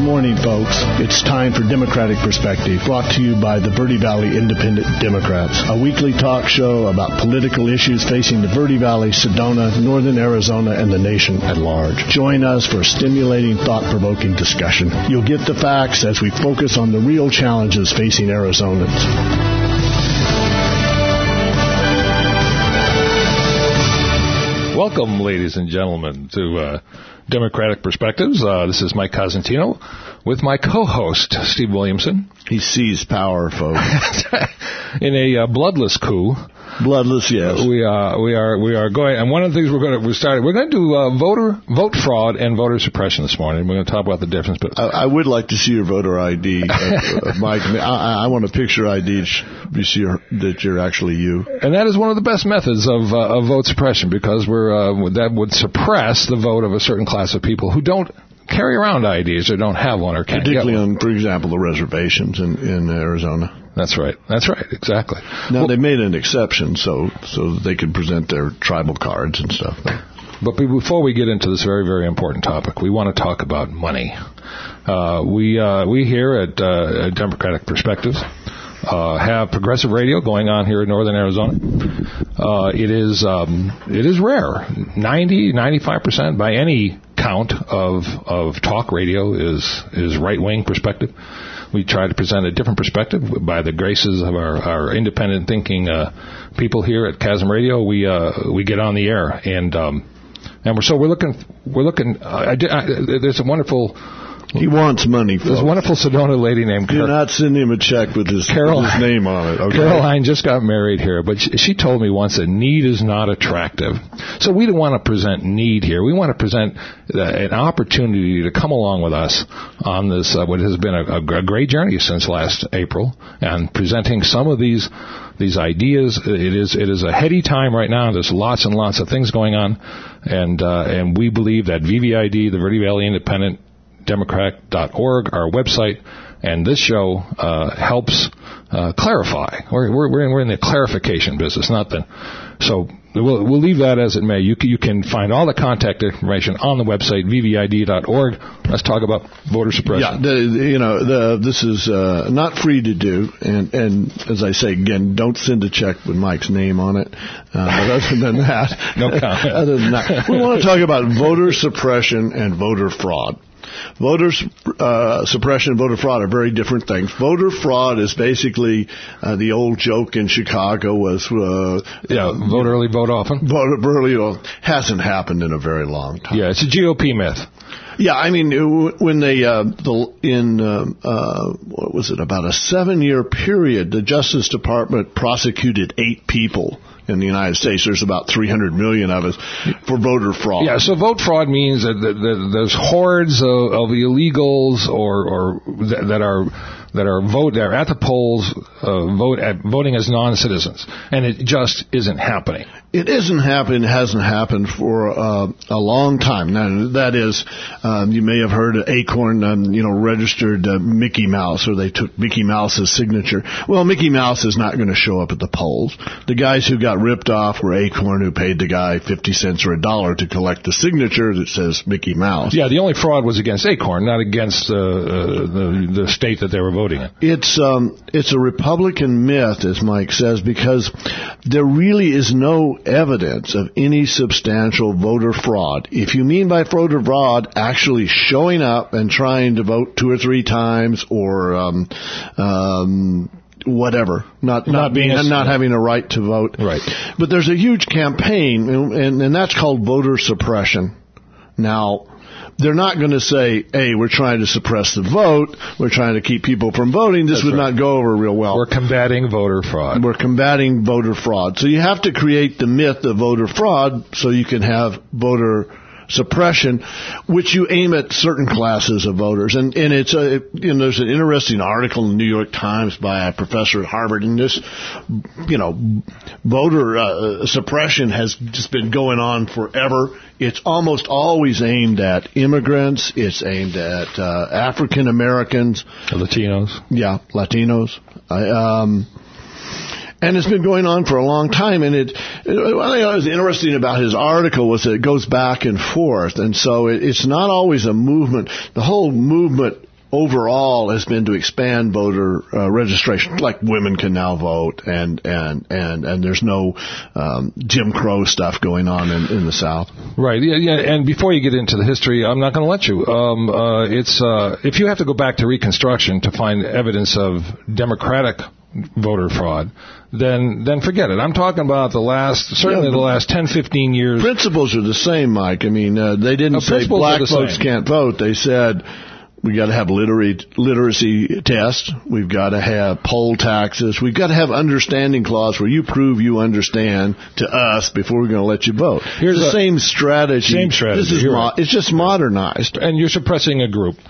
morning, folks. It's time for Democratic Perspective, brought to you by the Verde Valley Independent Democrats, a weekly talk show about political issues facing the Verde Valley, Sedona, northern Arizona, and the nation at large. Join us for a stimulating, thought-provoking discussion. You'll get the facts as we focus on the real challenges facing Arizonans. Welcome, ladies and gentlemen, to Democratic Perspectives. This is Mike Cosentino with my co-host, Steve Williamson. He seized power, folks. In a bloodless coup. Bloodless, yes. We are going, and one of the things we're going to do vote fraud and voter suppression this morning. We're going to talk about the difference. But I would like to see your voter ID, Mike. I want a picture ID to be sure that you're actually you. And that is one of the best methods of vote suppression, because that would suppress the vote of a certain class of people who don't carry around IDs or don't have one or can't get one. Particularly on, for example, the reservations in Arizona. That's right, exactly. Now, they made an exception so they could present their tribal cards and stuff. But before we get into this very, very important topic, we want to talk about money. We here at Democratic Perspectives have progressive radio going on here in northern Arizona. It is rare. 95% by any count of talk radio is right-wing perspective. We try to present a different perspective by the graces of our independent thinking people here at Chasm Radio. We get on the air, and we're looking. There's a wonderful. He wants money, folks. There's a wonderful Sedona lady named Do not send him a check with his name on it. Okay? Caroline just got married here, but she told me once that need is not attractive. So we don't want to present need here. We want to present an opportunity to come along with us on this, what has been a great journey since last April, and presenting some of these ideas. It is a heady time right now. There's lots and lots of things going on, and we believe that VVID, the Verde Valley Independent Democrat.org, our website, and this show helps clarify. We're in the clarification business, not the. So we'll leave that as it may. You can find all the contact information on the website vvid.org. Let's talk about voter suppression. Yeah, this is not free to do, and as I say again, don't send a check with Mike's name on it. But other than that, no comment. Other than that, we want to talk about voter suppression and voter fraud. Voter suppression and voter fraud are very different things. Voter fraud is basically the old joke in Chicago was vote early, vote often. Vote early hasn't happened in a very long time. Yeah, it's a GOP myth. Yeah, I mean, when they what was it, about a 7-year period, the Justice Department prosecuted 8 people in the United States. There's about 300 million of us for voter fraud. Yeah, so vote fraud means that there's hordes of illegals or that are at the polls voting as non-citizens, and it just isn't happening. It isn't happening. It hasn't happened for a long time. Now, that is, you may have heard Acorn, registered Mickey Mouse, or they took Mickey Mouse's signature. Well, Mickey Mouse is not going to show up at the polls. The guys who got ripped off were Acorn, who paid the guy 50 cents or $1 to collect the signature that says Mickey Mouse. Yeah, the only fraud was against Acorn, not against the state that they were voting in. It's a Republican myth, as Mike says, because there really is no evidence of any substantial voter fraud. If you mean by voter fraud actually showing up and trying to vote 2 or 3 times, or whatever, not having a right to vote. Right. But there's a huge campaign, and that's called voter suppression. Now, they're not going to say, hey, we're trying to suppress the vote, we're trying to keep people from voting. This would not go over real well. We're combating voter fraud. So you have to create the myth of voter fraud so you can have voter suppression, which you aim at certain classes of voters. And it's there's an interesting article in the New York Times by a professor at Harvard, and this, voter suppression has just been going on forever. It's almost always aimed at immigrants. It's aimed at African Americans. Latinos. Yeah, Latinos. And it's been going on for a long time. And one thing that was interesting about his article was that it goes back and forth. And so it's not always a movement. The whole movement overall has been to expand voter registration. Like women can now vote, and there's no Jim Crow stuff going on in the South. Right. Yeah. And before you get into the history, I'm not going to let you. It's if you have to go back to Reconstruction to find evidence of Democratic voter fraud, then forget it. I'm talking about the last 10, 15 years. Principles are the same, Mike. I mean, they didn't say black folks can't vote. They said we got to have literacy tests. We've got to have poll taxes. We've got to have understanding clause where you prove you understand to us before we're going to let you vote. Here's the same strategy. Same strategy. It's just modernized. And you're suppressing a group.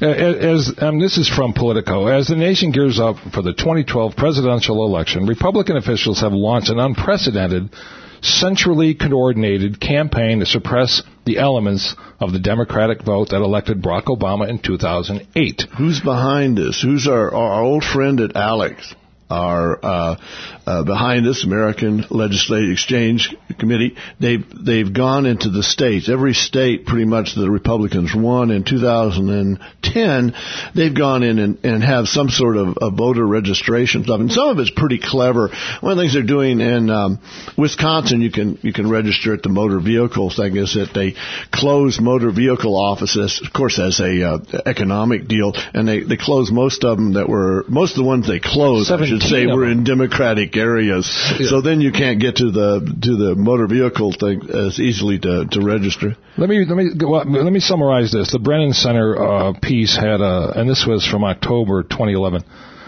This is from Politico. As the nation gears up for the 2012 presidential election, Republican officials have launched an unprecedented, centrally coordinated campaign to suppress the elements of the Democratic vote that elected Barack Obama in 2008. Who's behind this? Who's our old friend at ALEC? Are behind this, American Legislative Exchange Committee. They've gone into the states. Every state, pretty much, the Republicans won in 2010. They've gone in and have some sort of a voter registration stuff, and some of it's pretty clever. One of the things they're doing in Wisconsin, you can register at the motor vehicle thing, is that they close motor vehicle offices, of course, as a economic deal, and they close most of the ones they closed. Say we're in Democratic areas, so then you can't get to the motor vehicle thing as easily to register. Let me summarize this. The Brennan Center piece had and this was from October 2011.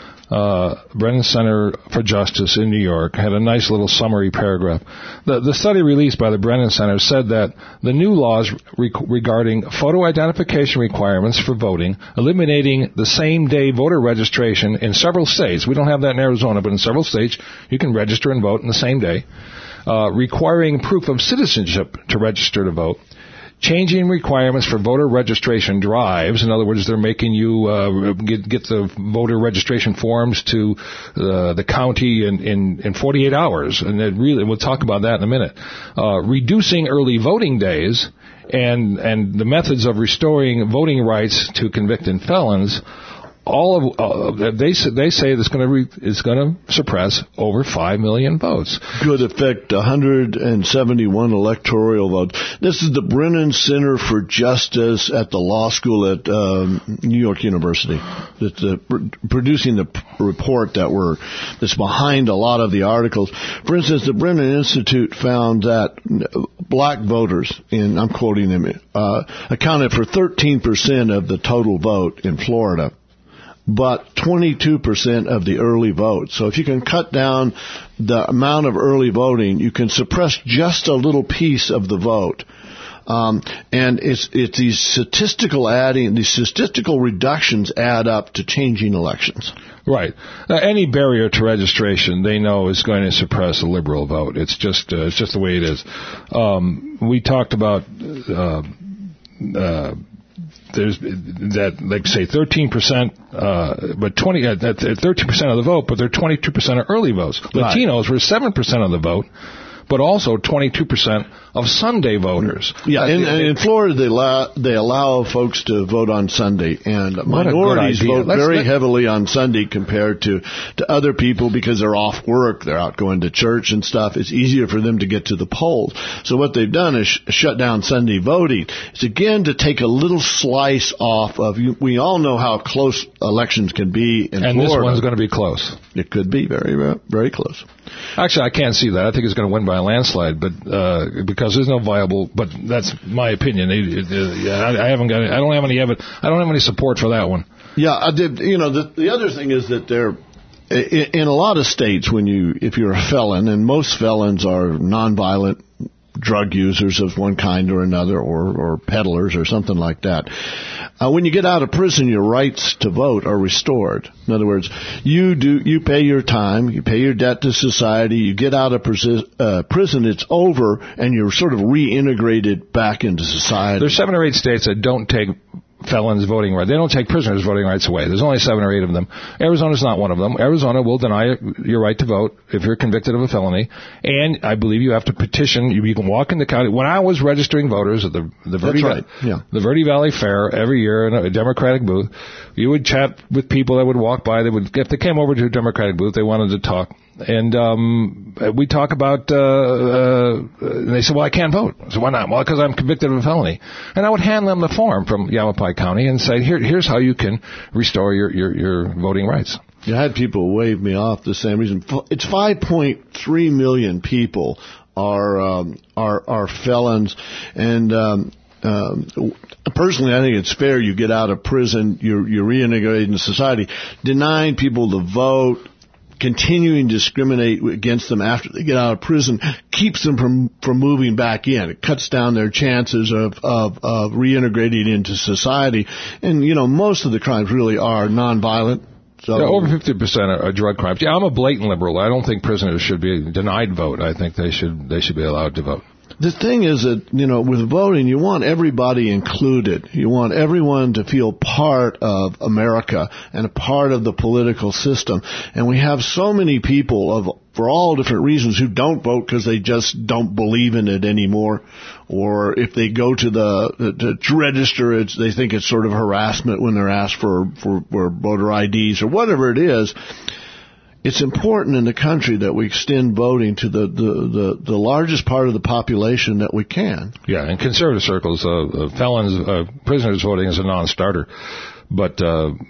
Brennan Center for Justice in New York had a nice little summary paragraph. The study released by the Brennan Center said that the new laws regarding photo identification requirements for voting, eliminating the same-day voter registration in several states — we don't have that in Arizona, but in several states you can register and vote in the same day — requiring proof of citizenship to register to vote, changing requirements for voter registration drives. In other words, they're making you get the voter registration forms to the county in 48 hours. And we'll talk about that in a minute. Reducing early voting days and the methods of restoring voting rights to convicted felons. They say it's going to suppress over 5 million votes. Could affect 171 electoral votes. This is the Brennan Center for Justice at the law school at New York University. That's producing the report that's behind a lot of the articles. For instance, the Brennan Institute found that black voters, and I'm quoting them, accounted for 13% of the total vote in Florida, but 22% of the early vote. So if you can cut down the amount of early voting, you can suppress just a little piece of the vote. And it's these statistical reductions add up to changing elections. Right. Any barrier to registration, they know, is going to suppress a liberal vote. It's just the way it is. We talked about there's that, like, say 13%, but 13% of the vote, but they're 22% of early votes. Latinos were 7% of the vote, but also 22% of Sunday voters. Yeah, in Florida they allow folks to vote on Sunday, and minorities vote very heavily on Sunday compared to other people because they're off work, they're out going to church and stuff. It's easier for them to get to the polls. So what they've done is shut down Sunday voting. It's again to take a little slice off of. We all know how close elections can be in Florida. And this one's going to be close. It could be very, very close. Actually, I can't see that. I think it's going to win by a landslide, but because there's no viable. But that's my opinion. I don't have any support for that one. Yeah, I did. The other thing is that in a lot of states, if you're a felon, and most felons are nonviolent drug users of one kind or another, or peddlers or something like that. When you get out of prison, your rights to vote are restored. In other words, you pay your time, you pay your debt to society, you get out of prison, it's over, and you're sort of reintegrated back into society. There's 7 or 8 states that don't take felons' voting rights. They don't take prisoners' voting rights away. There's only 7 or 8 of them. Arizona's not one of them. Arizona will deny your right to vote if you're convicted of a felony, and I believe you have to petition. You can walk in the county. When I was registering voters at the Verde Valley Fair every year in a Democratic booth, you would chat with people that would walk by. If they came over to a Democratic booth, they wanted to talk. And we talk about, and they said, well, I can't vote. I said, why not? Well, because I'm convicted of a felony. And I would hand them the form from Yavapai County and say, here's how you can restore your voting rights. You had people wave me off the same reason. It's 5.3 million people are felons, and personally, I think it's fair. You get out of prison, you're reintegrated into society. Denying people the vote, continuing to discriminate against them after they get out of prison, keeps them from moving back in. It cuts down their chances of reintegrating into society. And most of the crimes really are nonviolent. So over 50% are drug crimes. Yeah, I'm a blatant liberal. I don't think prisoners should be denied vote. I think they should be allowed to vote. The thing is that, with voting, you want everybody included. You want everyone to feel part of America and a part of the political system. And we have so many people for all different reasons who don't vote because they just don't believe in it anymore. Or if they go to register, they think it's sort of harassment when they're asked for voter IDs or whatever it is. It's important in the country that we extend voting to the largest part of the population that we can. Yeah, in conservative circles, felons, prisoners voting is a non-starter. But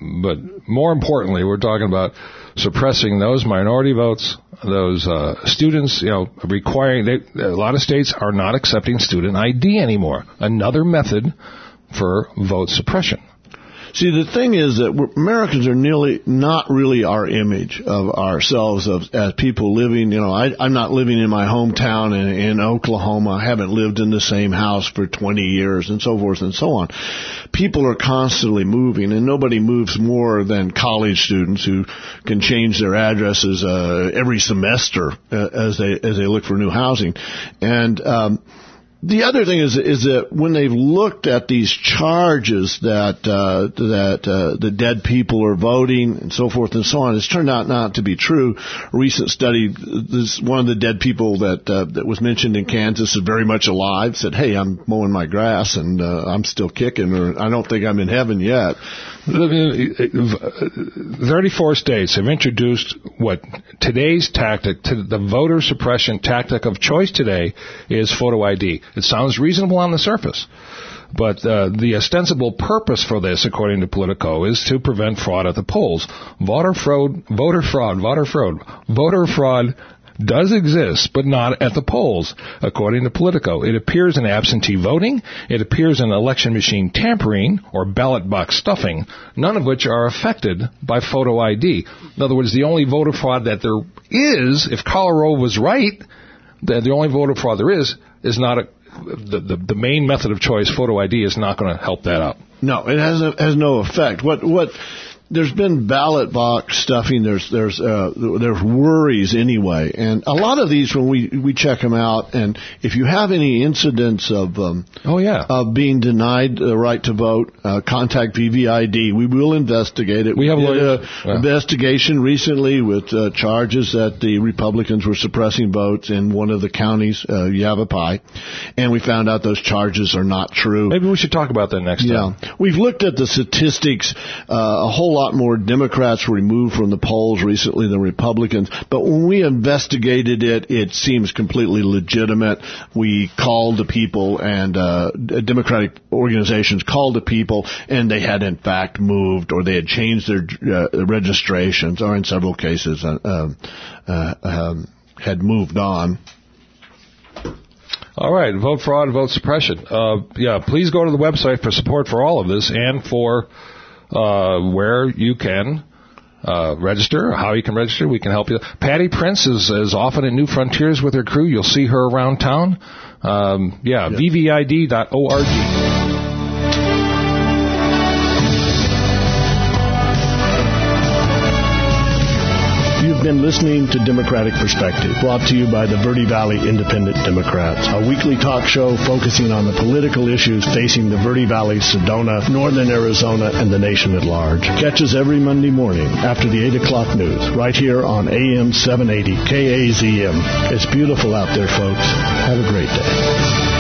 more importantly, we're talking about suppressing those minority votes, those students, requiring. A lot of states are not accepting student ID anymore. Another method for vote suppression. See, the thing is that Americans are not really our image of ourselves as people living. I'm not living in my hometown in Oklahoma. I haven't lived in the same house for 20 years and so forth and so on. People are constantly moving, and nobody moves more than college students who can change their addresses every semester as they look for new housing. And the other thing is that when they've looked at these charges that the dead people are voting and so forth and so on, it's turned out not to be true. A recent study, one of the dead people that was mentioned in Kansas is very much alive. Said, "Hey, I'm mowing my grass and I'm still kicking, or I don't think I'm in heaven yet." 34 states have introduced what today's tactic, to the voter suppression tactic of choice today, is photo ID. It sounds reasonable on the surface, but the ostensible purpose for this, according to Politico, is to prevent fraud at the polls. Voter fraud does exist, but not at the polls, according to Politico. It appears in absentee voting, it appears in election machine tampering, or ballot box stuffing, none of which are affected by photo ID. In other words, the only voter fraud that there is, if Colorado was right, that the only voter fraud there is not the main method of choice, photo ID, is not going to help that out. No, it has no effect. What there's been ballot box stuffing. There's worries anyway, and a lot of these when we check them out, and if you have any incidents of being denied the right to vote, contact VVID. We will investigate it. We have an investigation recently with charges that the Republicans were suppressing votes in one of the counties, Yavapai, and we found out those charges are not true. Maybe we should talk about that next time. We've looked at the statistics. A whole lot more Democrats were removed from the polls recently than Republicans, but when we investigated it seems completely legitimate. We called the people, and Democratic organizations called the people, and they had in fact moved, or they had changed their registrations, or in several cases had moved on. All right, vote fraud, vote suppression. Please go to the website for support for all of this, and for where you can register, how you can register. We can help you. Patty Prince is often at New Frontiers with her crew. You'll see her around town. VVID.org. been listening to Democratic Perspective, brought to you by the Verde Valley Independent Democrats, a weekly talk show focusing on the political issues facing the Verde Valley, Sedona, northern Arizona, and the nation at large. Catch us every Monday morning after the 8 o'clock news, right here on AM 780 KAZM. It's beautiful out there, folks. Have a great day.